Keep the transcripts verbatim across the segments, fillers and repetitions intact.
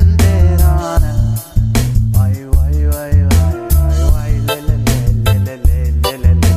deran derana. Vay vay vay vay vay vay le le le le le le le le.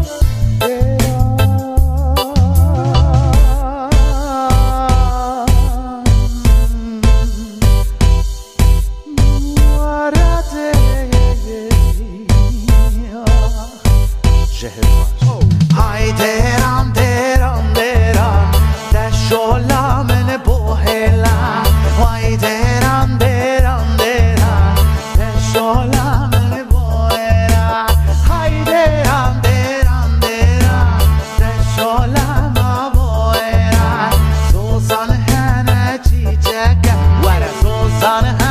Hay deran deran deran ده شعله من بوهلا وای deran deran deran ده شعله من بوهلا hay deran deran deran ده شعله ما بوهلا سوزان هنه چی چکه وره سوزان